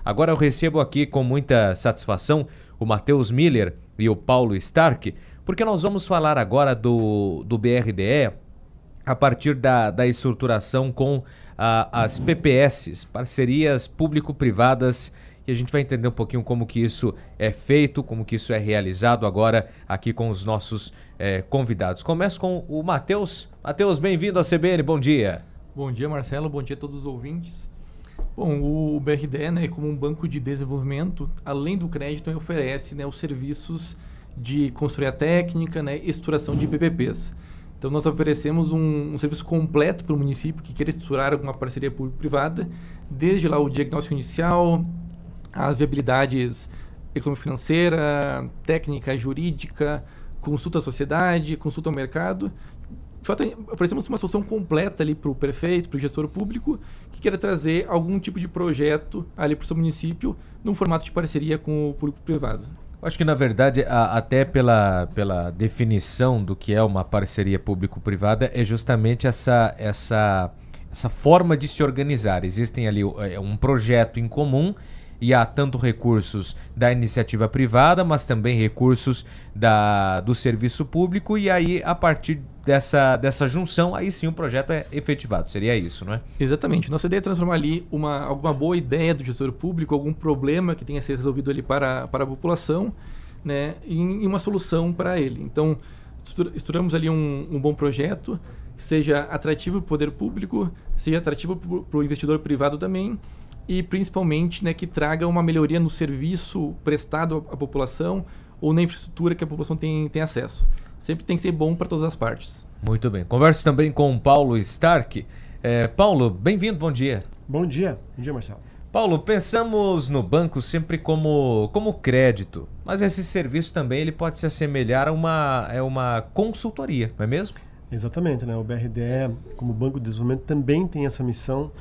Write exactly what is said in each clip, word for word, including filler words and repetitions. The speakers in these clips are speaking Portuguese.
Agora eu recebo aqui com muita satisfação o Matheus Miller e o Paulo Stark, porque nós vamos falar agora do, do B R D E a partir da, da estruturação com a, as P P S, parcerias público-privadas, e a gente vai entender um pouquinho como que isso é feito, como que isso é realizado agora aqui com os nossos é, convidados. Começo com o Matheus. Matheus, bem-vindo à C B N, bom dia. Bom dia, Marcelo, bom dia a todos os ouvintes. Bom, o B R D E, né, como um banco de desenvolvimento, além do crédito, ele oferece, né, os serviços de consultoria técnica, né, estruturação de P P Ps. Então, nós oferecemos um, um serviço completo para o município que queira estruturar alguma parceria público-privada, desde lá o diagnóstico inicial, as viabilidades econômico-financeira, técnica, jurídica, consulta à sociedade, consulta ao mercado. De fato, oferecemos uma solução completa ali para o prefeito, para o gestor público, que queira trazer algum tipo de projeto ali para o seu município, num formato de parceria com o público-privado. Acho que, na verdade, a, até pela, pela definição do que é uma parceria público-privada, é justamente essa, essa, essa forma de se organizar. Existem ali é, um projeto em comum e há tanto recursos da iniciativa privada, mas também recursos da, do serviço público, e aí, a partir dessa, dessa junção, aí sim o projeto é efetivado. Seria isso, não é? Exatamente. Nossa ideia é transformar ali uma, alguma boa ideia do gestor público, algum problema que tenha a ser resolvido ali para, para a população, né, em, em uma solução para ele. Então, estruturamos ali um, um bom projeto, que seja atrativo para o poder público, seja atrativo para o investidor privado também, e principalmente, né, que traga uma melhoria no serviço prestado à população ou na infraestrutura que a população tem, tem acesso. Sempre tem que ser bom para todas as partes. Muito bem. Converso também com o Paulo Stark. É, Paulo, bem-vindo, bom dia. Bom dia. Bom dia, Marcelo. Paulo, pensamos no banco sempre como, como crédito, mas esse serviço também ele pode se assemelhar a uma, é uma consultoria, não é mesmo? Exatamente, né? O B R D E, como Banco de Desenvolvimento, também tem essa missão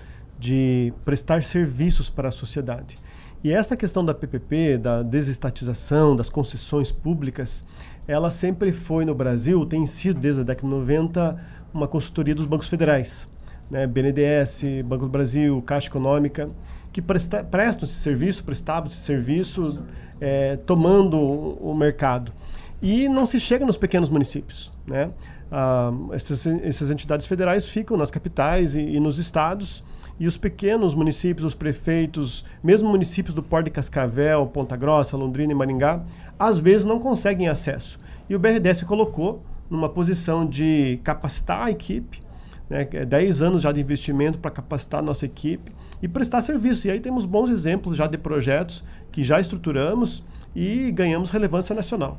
de prestar serviços para a sociedade. E esta questão da P P P, da desestatização, das concessões públicas, ela sempre foi no Brasil, tem sido desde a década de noventa, uma consultoria dos bancos federais, né? B N D E S, Banco do Brasil, Caixa Econômica, que presta, prestam esse serviço, prestavam esse serviço, é, tomando o, o mercado. E não se chega nos pequenos municípios, né? Ah, essas, essas entidades federais ficam nas capitais e, e nos estados, e os pequenos municípios, os prefeitos, mesmo municípios do Porto de Cascavel, Ponta Grossa, Londrina e Maringá, às vezes não conseguem acesso. E o B R D E se colocou numa posição de capacitar a equipe, né, dez anos já de investimento para capacitar a nossa equipe e prestar serviço. E aí temos bons exemplos já de projetos que já estruturamos e ganhamos relevância nacional.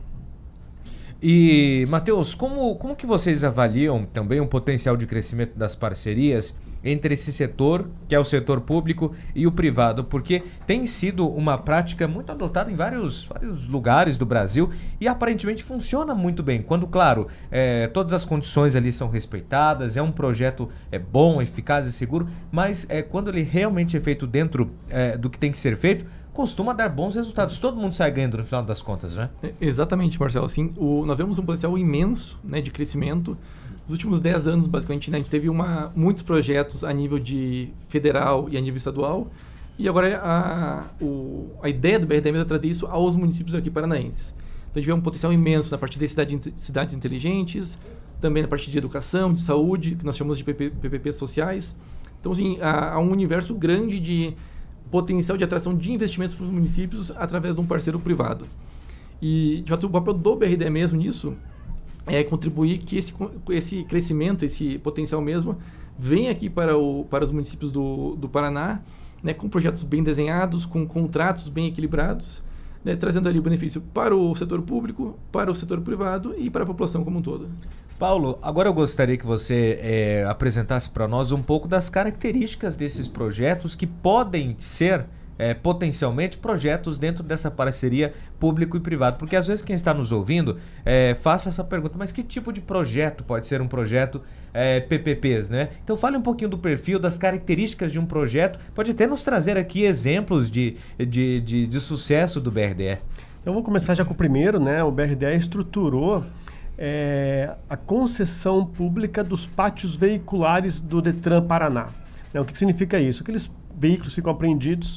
E, Matheus, como, como que vocês avaliam também o potencial de crescimento das parcerias entre esse setor, que é o setor público, e o privado? Porque tem sido uma prática muito adotada em vários, vários lugares do Brasil e aparentemente funciona muito bem. Quando, claro, é, todas as condições ali são respeitadas, é um projeto é, bom, eficaz e seguro, mas é, quando ele realmente é feito dentro é, do que tem que ser feito, costuma dar bons resultados. Todo mundo sai ganhando no final das contas, né? É, exatamente, Marcelo. Assim, o, nós vemos um potencial imenso, né, de crescimento. Nos últimos dez anos, basicamente, né, a gente teve uma, muitos projetos a nível de federal e a nível estadual. E agora a, o, a ideia do B R D E é trazer isso aos municípios aqui paranaenses. Então, a gente vê um potencial imenso na parte de cidade, cidades inteligentes, também na parte de educação, de saúde, que nós chamamos de P P Ps sociais. Então, assim, há, há um universo grande de potencial de atração de investimentos para os municípios através de um parceiro privado. E, de fato, o papel do B R D E mesmo nisso é contribuir que esse, esse crescimento, esse potencial mesmo, venha aqui para, o, para os municípios do, do Paraná, né, com projetos bem desenhados, com contratos bem equilibrados, né, trazendo ali o benefício para o setor público, para o setor privado e para a população como um todo. Paulo, agora eu gostaria que você é, apresentasse para nós um pouco das características desses projetos que podem ser é, potencialmente projetos dentro dessa parceria público e privado, porque às vezes quem está nos ouvindo é, faça essa pergunta, mas que tipo de projeto pode ser um projeto é, P P Ps, né? Então fale um pouquinho do perfil, das características de um projeto, pode até nos trazer aqui exemplos de, de, de, de sucesso do B R D E. Eu vou começar já com o primeiro, né? O B R D E estruturou é, a concessão pública dos pátios veiculares do Detran Paraná. Né? O que, que significa isso? Aqueles veículos ficam apreendidos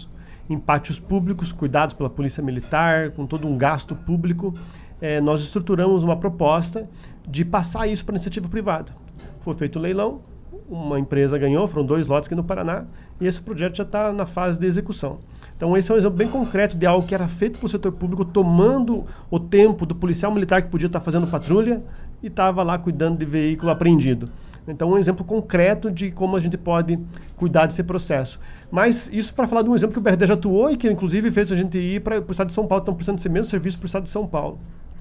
em pátios públicos, cuidados pela polícia militar, com todo um gasto público, é, nós estruturamos uma proposta de passar isso para a iniciativa privada. Foi feito o leilão, uma empresa ganhou, foram dois lotes aqui no Paraná, e esse projeto já está na fase de execução. Então esse é um exemplo bem concreto de algo que era feito pelo setor público, tomando o tempo do policial militar que podia estar fazendo patrulha e estava lá cuidando de veículo apreendido. Então um exemplo concreto de como a gente pode cuidar desse processo. Mas isso para falar de um exemplo que o B R D já atuou e que inclusive fez a gente ir para o estado de São Paulo, estão precisando desse mesmo serviço para o estado de São Paulo.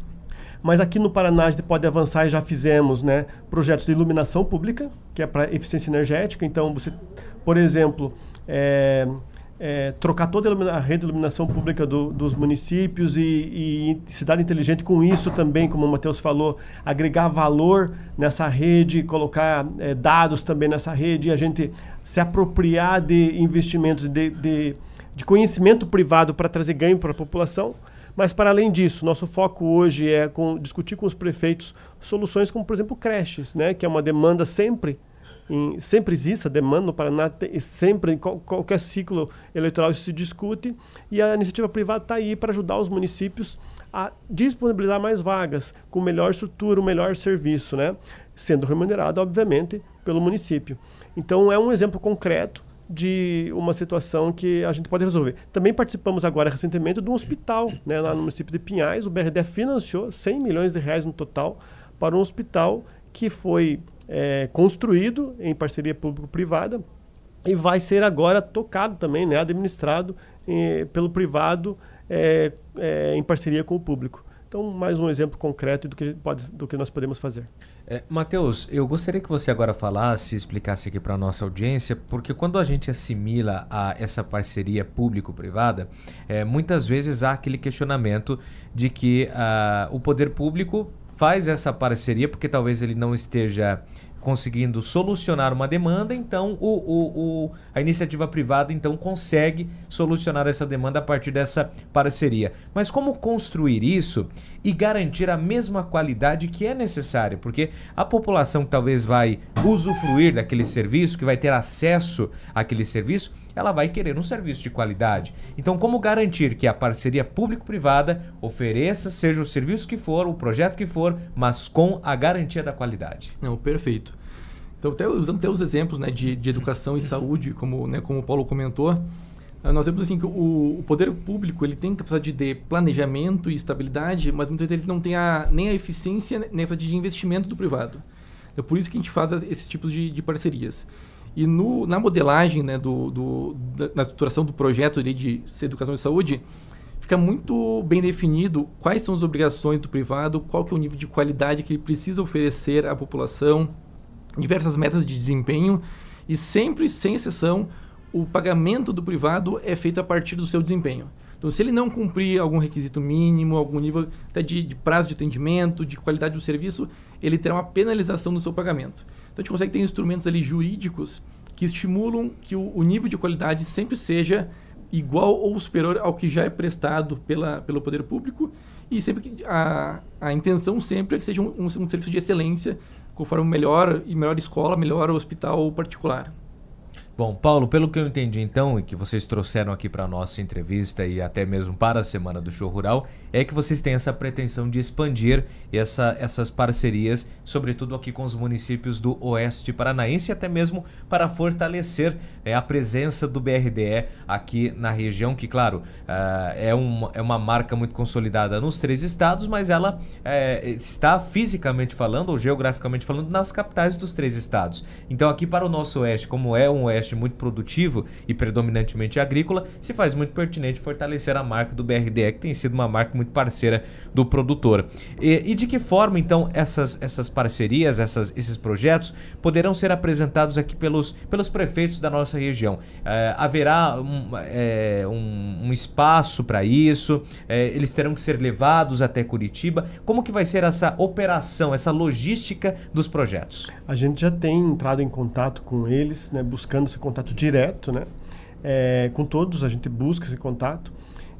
Mas aqui no Paraná a gente pode avançar e já fizemos, né, projetos de iluminação pública, que é para eficiência energética. Então, você, por exemplo, é, é, trocar toda a rede de iluminação pública do, dos municípios e, e cidade inteligente com isso também, como o Matheus falou, agregar valor nessa rede, colocar é, dados também nessa rede e a gente se apropriar de investimentos, de, de, de conhecimento privado para trazer ganho para a população. Mas, para além disso, nosso foco hoje é com, discutir com os prefeitos soluções como, por exemplo, creches, né, que é uma demanda sempre, em, sempre existe, a demanda no Paraná, tem, sempre, em qual, qualquer ciclo eleitoral isso se discute, e a iniciativa privada está aí para ajudar os municípios a disponibilizar mais vagas, com melhor estrutura, um melhor serviço, né, sendo remunerado, obviamente, pelo município. Então, é um exemplo concreto de uma situação que a gente pode resolver. Também participamos agora recentemente de um hospital, né, lá no município de Pinhais. O B R D financiou cem milhões de reais no total para um hospital que foi é, construído em parceria público-privada e vai ser agora tocado também, né, administrado eh, pelo privado é, é, em parceria com o público. Então, mais um exemplo concreto do que, pode, do que nós podemos fazer. É, Matheus, eu gostaria que você agora falasse, explicasse aqui para a nossa audiência, porque quando a gente assimila a essa parceria público-privada, é, muitas vezes há aquele questionamento de que ah, o poder público faz essa parceria porque talvez ele não esteja conseguindo solucionar uma demanda, então o, o, o, a iniciativa privada então consegue solucionar essa demanda a partir dessa parceria. Mas como construir isso e garantir a mesma qualidade que é necessária? Porque a população que talvez vai usufruir daquele serviço, que vai ter acesso àquele serviço, ela vai querer um serviço de qualidade. Então, como garantir que a parceria público-privada ofereça, seja o serviço que for, o projeto que for, mas com a garantia da qualidade? Não, perfeito. Então, até, usando até os exemplos, né, de, de educação e saúde, como, né, como o Paulo comentou, nós vemos assim que o, o poder público ele tem capacidade de planejamento e estabilidade, mas muitas vezes ele não tem a, nem a eficiência nem a capacidade de investimento do privado. É por isso que a gente faz esses tipos de, de parcerias. E no, na modelagem, né, do, do, da, na estruturação do projeto ali de educação e saúde, fica muito bem definido quais são as obrigações do privado, qual que é o nível de qualidade que ele precisa oferecer à população, diversas metas de desempenho e sempre, sem exceção, o pagamento do privado é feito a partir do seu desempenho. Então, se ele não cumprir algum requisito mínimo, algum nível até de, de prazo de atendimento, de qualidade do serviço, ele terá uma penalização no seu pagamento. Então, a gente consegue ter instrumentos ali jurídicos que estimulam que o, o nível de qualidade sempre seja igual ou superior ao que já é prestado pela, pelo poder público e sempre que a, a intenção sempre é que seja um, um, um serviço de excelência, conforme melhor e melhor escola, melhor hospital particular. Bom, Paulo, pelo que eu entendi então, e que vocês trouxeram aqui para a nossa entrevista e até mesmo para a Semana do Show Rural, é que vocês têm essa pretensão de expandir essa, essas parcerias, sobretudo aqui com os municípios do Oeste Paranaense, até mesmo para fortalecer é, a presença do B R D E aqui na região, que, claro, uh, é, uma, é uma marca muito consolidada nos três estados, mas ela é, está fisicamente falando, ou geograficamente falando, nas capitais dos três estados. Então, aqui para o nosso Oeste, como é um Oeste muito produtivo e predominantemente agrícola, se faz muito pertinente fortalecer a marca do B R D E, que tem sido uma marca muito parceira do produtor. E, e de que forma, então, essas, essas parcerias, essas, esses projetos poderão ser apresentados aqui pelos, pelos prefeitos da nossa região? É, haverá um, é, um, um espaço para isso? É, eles terão que ser levados até Curitiba? Como que vai ser essa operação, essa logística dos projetos? A gente já tem entrado em contato com eles, né, buscando esse contato direto, né? É, com todos a gente busca esse contato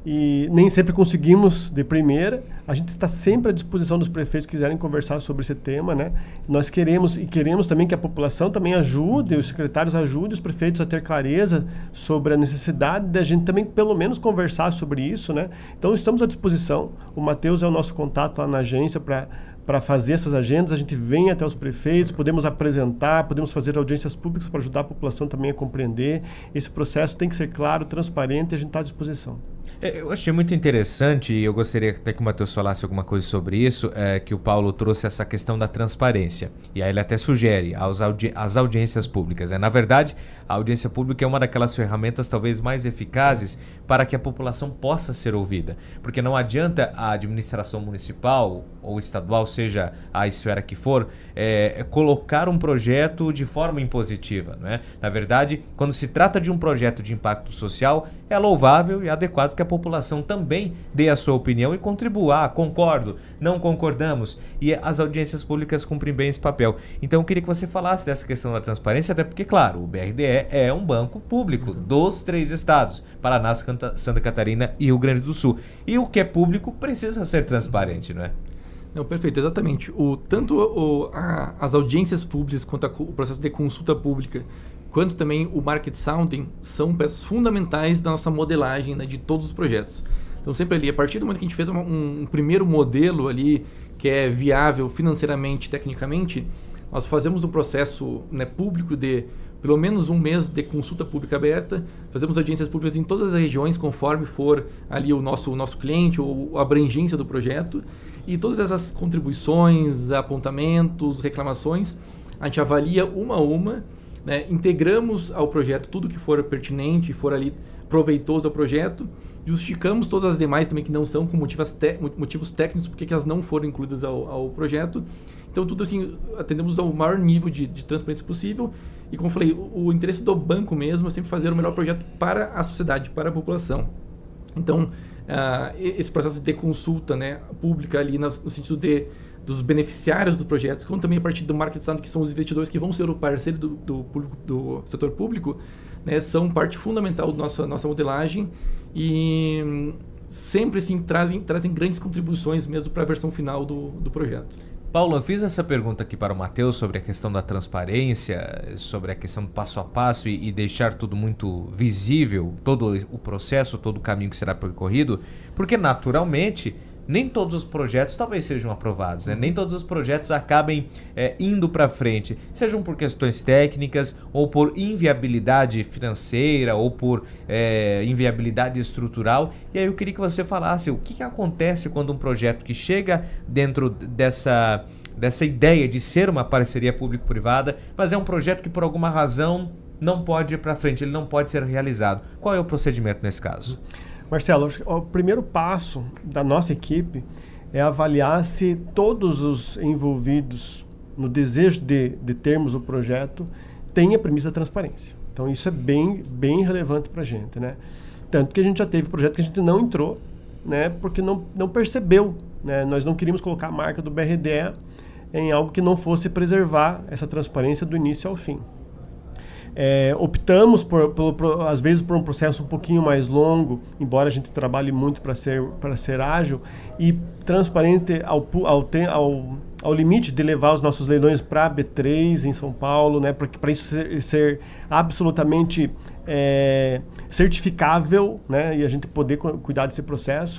e nem sempre conseguimos de primeira. A gente está sempre à disposição dos prefeitos que quiserem conversar sobre esse tema, né? Nós queremos e queremos também que a população também ajude, os secretários ajudem os prefeitos a ter clareza sobre a necessidade da gente também pelo menos conversar sobre isso, né? Então estamos à disposição. O Matheus é o nosso contato lá na agência para para fazer essas agendas. A gente vem até os prefeitos, podemos apresentar, podemos fazer audiências públicas para ajudar a população também a compreender. Esse processo tem que ser claro, transparente, e a gente está à disposição. Eu achei muito interessante, e eu gostaria até que o Matheus falasse alguma coisa sobre isso, é, que o Paulo trouxe essa questão da transparência. E aí ele até sugere aos audi as audiências públicas. É, na verdade, a audiência pública é uma daquelas ferramentas talvez mais eficazes para que a população possa ser ouvida. Porque não adianta a administração municipal ou estadual, seja a esfera que for, é, colocar um projeto de forma impositiva, não é? Na verdade, quando se trata de um projeto de impacto social, é louvável e adequado que a população também dê a sua opinião e contribua. Ah, concordo, não concordamos. E as audiências públicas cumprem bem esse papel. Então eu queria que você falasse dessa questão da transparência, até porque, claro, o B R D E é um banco público dos três estados, Paraná, Santa Catarina e Rio Grande do Sul. E o que é público precisa ser transparente, não é? Não, perfeito, exatamente. O, tanto o, a, as audiências públicas quanto a, o processo de consulta pública, quanto também o market sounding, são peças fundamentais da nossa modelagem, né, de todos os projetos. Então sempre ali, a partir do momento que a gente fez um, um primeiro modelo ali, que é viável financeiramente, tecnicamente, nós fazemos um processo, né, público de pelo menos um mês de consulta pública aberta, fazemos audiências públicas em todas as regiões, conforme for ali o nosso, o nosso cliente ou a abrangência do projeto, e todas essas contribuições, apontamentos, reclamações, a gente avalia uma a uma, né, integramos ao projeto tudo que for pertinente, for ali proveitoso ao projeto, justificamos todas as demais também que não são com motivos, te, motivos técnicos, porque que elas não foram incluídas ao, ao projeto. Então, tudo assim, atendemos ao maior nível de, de transparência possível. E como eu falei, o, o interesse do banco mesmo é sempre fazer o melhor projeto para a sociedade, para a população. Então, uh, esse processo de consulta, né, pública ali no, no sentido de, dos beneficiários dos projetos, como também a partir do market sound, que são os investidores que vão ser o parceiro do, do, público, do setor público, né, são parte fundamental da nossa, nossa modelagem e hum, sempre assim, trazem, trazem grandes contribuições mesmo para a versão final do, do projeto. Paulo, eu fiz essa pergunta aqui para o Matheus sobre a questão da transparência, sobre a questão do passo a passo e, e deixar tudo muito visível, todo o processo, todo o caminho que será percorrido, porque naturalmente nem todos os projetos talvez sejam aprovados, né? Nem todos os projetos acabem é, indo para frente, sejam por questões técnicas ou por inviabilidade financeira ou por é, inviabilidade estrutural. E aí eu queria que você falasse o que, que acontece quando um projeto que chega dentro dessa, dessa ideia de ser uma parceria público-privada, mas é um projeto que por alguma razão não pode ir para frente, ele não pode ser realizado. Qual é o procedimento nesse caso? Marcelo, o primeiro passo da nossa equipe é avaliar se todos os envolvidos no desejo de, de termos o projeto têm a premissa da transparência. Então isso é bem, bem relevante para a gente, né? Tanto que a gente já teve projeto que a gente não entrou, né, porque não, não percebeu, né? Nós não queríamos colocar a marca do B R D E em algo que não fosse preservar essa transparência do início ao fim. É, optamos, por, por, por, às vezes, por um processo um pouquinho mais longo, embora a gente trabalhe muito para ser, para ser ágil e transparente ao, ao, ao, ao limite de levar os nossos leilões para a B três em São Paulo, né, para isso ser, ser absolutamente é, certificável, né, e a gente poder cuidar desse processo.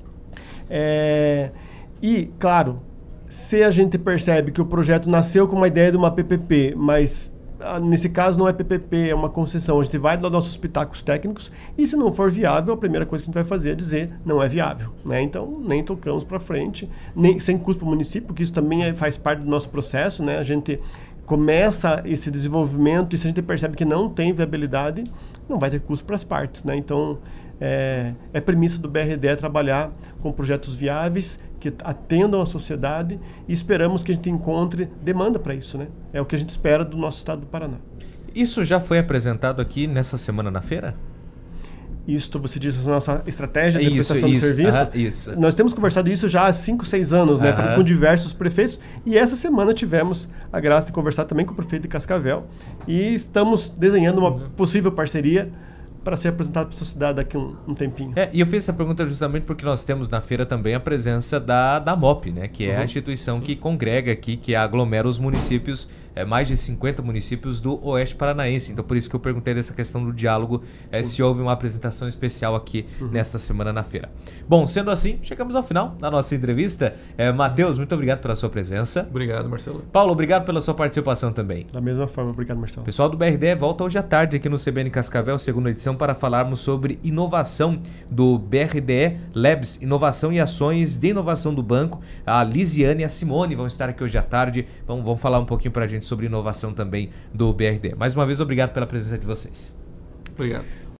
É, e, claro, se a gente percebe que o projeto nasceu com uma ideia de uma P P P, mas nesse caso não é P P P, é uma concessão. A gente vai dar nossos pitacos técnicos e se não for viável, a primeira coisa que a gente vai fazer é dizer não é viável, né? Então nem tocamos para frente, nem, sem custo para o município, porque isso também é, faz parte do nosso processo, né? A gente começa esse desenvolvimento e se a gente percebe que não tem viabilidade, não vai ter custo para as partes, né? Então é, é premissa do B R D E trabalhar com projetos viáveis que atendam a sociedade e esperamos que a gente encontre demanda para isso, né? É o que a gente espera do nosso estado do Paraná. Isso já foi apresentado aqui nessa semana na feira? Isso, você diz, a nossa estratégia de isso, prestação isso, de serviço. uh-huh, isso. Nós temos conversado isso já há cinco, seis anos, né, uh-huh. com diversos prefeitos. E essa semana tivemos a graça de conversar também com o prefeito de Cascavel. E estamos desenhando uma uh-huh. possível parceria para ser apresentado para a sociedade daqui a um, um tempinho. É, e eu fiz essa pergunta justamente porque nós temos na feira também a presença da, da M O P, né? Que é Uhum. a instituição Sim. que congrega aqui, que aglomera os municípios, é, mais de cinquenta municípios do Oeste Paranaense. Então por isso que eu perguntei dessa questão do diálogo, é, se houve uma apresentação especial aqui uhum. nesta semana na feira. Bom, sendo assim, chegamos ao final da nossa entrevista. É, Matheus, muito obrigado pela sua presença. Obrigado, Marcelo. Paulo, obrigado pela sua participação também. Da mesma forma, obrigado, Marcelo. O pessoal do B R D E volta hoje à tarde aqui no C B N Cascavel, segunda edição, para falarmos sobre inovação do B R D E Labs, inovação e ações de inovação do banco. A Lisiane e a Simone vão estar aqui hoje à tarde, vão, vão falar um pouquinho para a gente sobre inovação também do B R D E. Mais uma vez, obrigado pela presença de vocês. Obrigado.